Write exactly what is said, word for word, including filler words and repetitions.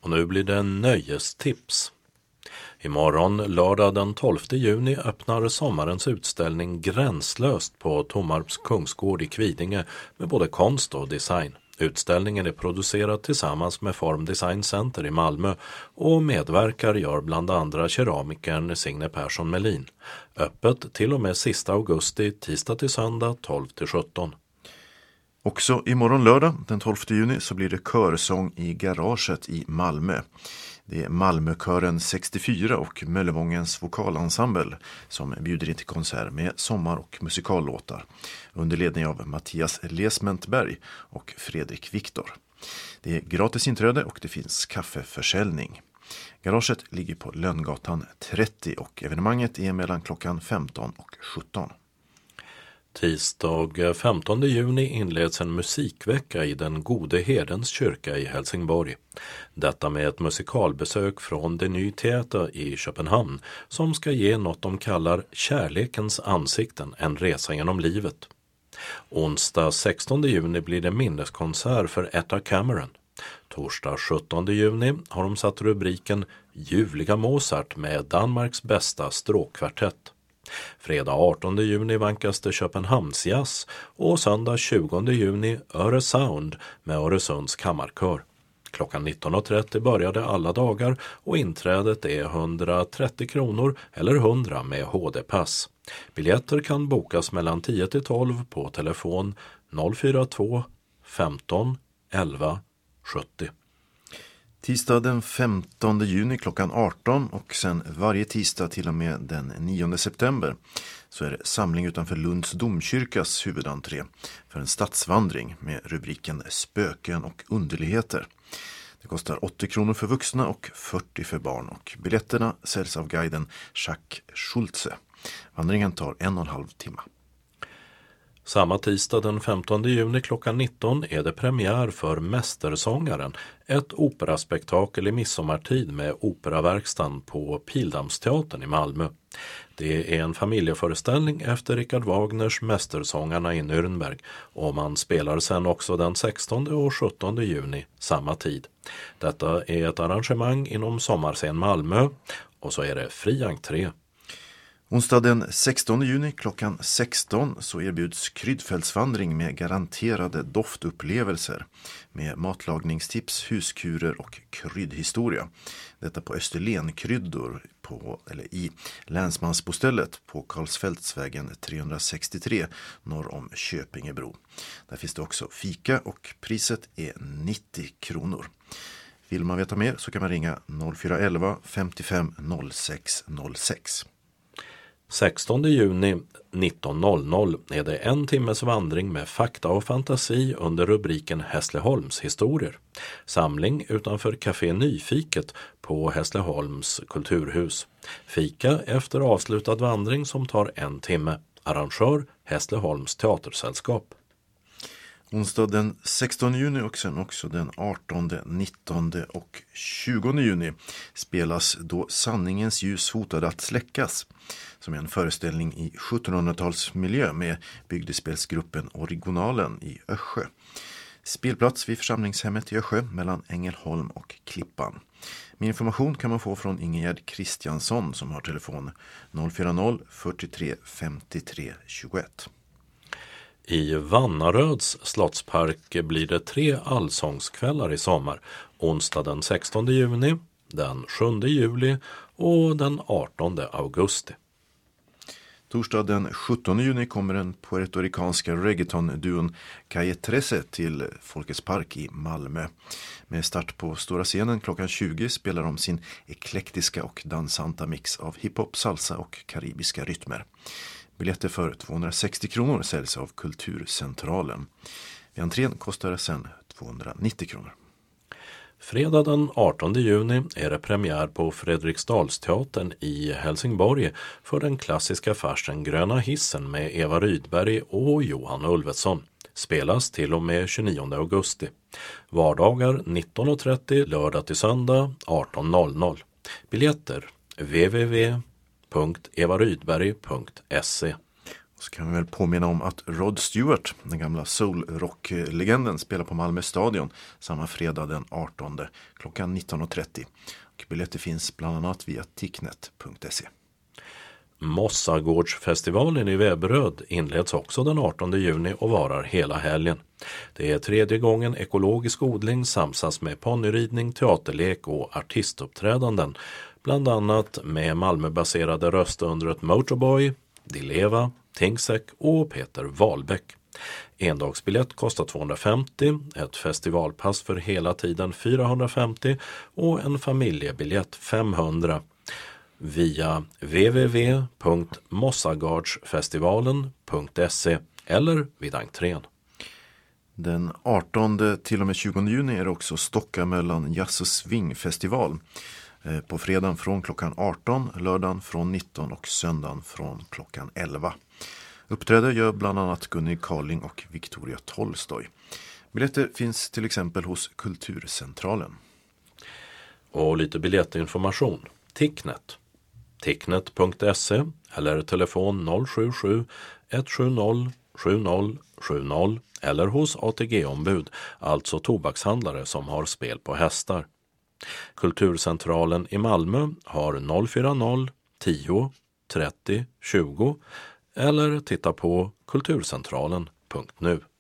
Och nu blir det nöjestips. Imorgon, lördag den tolfte juni, öppnar sommarens utställning Gränslöst på Tommarps Kungsgård i Kvidinge med både konst och design. Utställningen är producerad tillsammans med Form Design Center i Malmö och medverkar gör bland andra keramikern Signe Persson Melin. Öppet till och med sista augusti, tisdag till söndag tolv till sjutton. Också imorgon lördag den tolfte juni så blir det körsång i garaget i Malmö. Det är Malmökören sextiofyra och Möllevångens vokalensemble som bjuder in till konsert med sommar- och musikallåtar under ledning av Mattias Lesmentberg och Fredrik Viktor. Det är gratis inträde och det finns kaffeförsäljning. Garaget ligger på Lönngatan trettio och evenemanget är mellan klockan femton och sjutton. Tisdag femtonde juni inleds en musikvecka i den Gode Herdens kyrka i Helsingborg. Detta med ett musikalbesök från Det Ny Teater i Köpenhamn som ska ge något de kallar kärlekens ansikten, en resa genom livet. Onsdag sextonde juni blir det minneskonsert för Etta Cameron. Torsdag sjuttonde juni har de satt rubriken Ljuvliga Mozart med Danmarks bästa stråkkvartett. Fredag artonde juni vankas det Köpenhamnsjazz och söndag tjugonde juni Öresound med Öresunds kammarkör. Klockan nitton och trettio började alla dagar och inträdet är hundratrettio kronor eller hundra med H D-pass. Biljetter kan bokas mellan tio till tolv på telefon noll fyra två femton elva sjuttio. Tisdag den femtonde juni klockan arton och sen varje tisdag till och med den nionde september så är det samling utanför Lunds domkyrkas huvudentré för en stadsvandring med rubriken Spöken och underligheter. Det kostar åttio kronor för vuxna och fyrtio för barn och biljetterna säljs av guiden Jacques Schulze. Vandringen tar en och en halv timme. Samma tisdag den femtonde juni klockan nitton är det premiär för Mästersångaren, ett operaspektakel i midsommartid med operaverkstan på Pildammsteatern i Malmö. Det är en familjeföreställning efter Richard Wagners Mästersångarna i Nürnberg och man spelar sen också den sextonde och sjuttonde juni samma tid. Detta är ett arrangemang inom Sommarscen Malmö och så är det fri entré. Onsdag den sextonde juni klockan sexton så erbjuds kryddfältsvandring med garanterade doftupplevelser med matlagningstips, huskurer och kryddhistoria. Detta på Österlenkryddor på, eller i Länsmansbostället på Karlsfältsvägen trehundrasextiotre norr om Köpingebro. Där finns det också fika och priset är nittio kronor. Vill man veta mer så kan man ringa noll fyra elva femtiofem noll sex noll sex. sextonde juni nitton noll noll är det en timmes vandring med fakta och fantasi under rubriken Hässleholms historier. Samling utanför Café Nyfiket på Hässleholms kulturhus. Fika efter avslutad vandring som tar en timme. Arrangör Hässleholms teatersällskap. Onsdag den sextonde juni och sen också den artonde, nittonde och tjugonde juni spelas Då sanningens ljus hotade att släckas, som är en föreställning i sjuttonhundratalsmiljö med bygdespelsgruppen Originalen i Össjö. Spelplats vid församlingshemmet i Össjö mellan Ängelholm och Klippan. Med information kan man få från Ingegerd Kristiansson som har telefon noll fyra noll fyrtiotre femtiotre tjugoett. I Vannaröds slottspark blir det tre allsångskvällar i sommar. Onsdag den sextonde juni, den sjunde juli och den artonde augusti. Torsdag den sjuttonde juni kommer den puertorikanska reggaeton-duon Calle Trece till Folkets park i Malmö. Med start på stora scenen klockan tjugo spelar de sin eklektiska och dansanta mix av hiphop, salsa och karibiska rytmer. Biljetter för tvåhundrasextio kronor säljs av Kulturcentralen. Vid entrén kostar det sen tvåhundranittio kronor. Fredag den artonde juni är det premiär på Fredriksdalsteatern i Helsingborg för den klassiska farsen Gröna hissen med Eva Rydberg och Johan Ulveson. Spelas till och med tjugonionde augusti. Vardagar nitton och trettio, lördag till söndag arton noll noll. Biljetter w w w punkt eva rydberg punkt se. Så kan vi väl påminna om att Rod Stewart, den gamla soul-rock-legenden, spelar på Malmö stadion samma fredag den artonde klockan nitton och trettio. Och biljetter finns bland annat via ticknet punkt se. Mossagårdsfestivalen i Veberöd inleds också den artonde juni och varar hela helgen. Det är tredje gången ekologisk odling samsas med ponnyridning, teaterlek och artistuppträdanden, bland annat med Malmöbaserade röstundret Motorboy, Dileva, Tingsek och Peter Wahlbeck. Endagsbiljett kostar tvåhundrafemtio, ett festivalpass för hela tiden fyrahundrafemtio och en familjebiljett femhundra. Via w w w punkt mossagårdsfestivalen punkt se eller vid entrén. Den artonde till och med tjugonde juni är det också Stockamöllan Jazz och Swing-festival. På fredagen från klockan arton, lördagen från nitton och söndagen från klockan elva. Uppträder gör bland annat Gunnar Carling och Victoria Tolstoy. Biljetter finns till exempel hos Kulturcentralen. Och lite biljettinformation. Ticknet. ticknet punkt se eller telefon noll sju sju ett sju noll sju noll sju noll eller hos A T G-ombud, alltså tobakshandlare som har spel på hästar. Kulturcentralen i Malmö har noll fyra noll tio trettio tjugo eller titta på kulturcentralen punkt nu.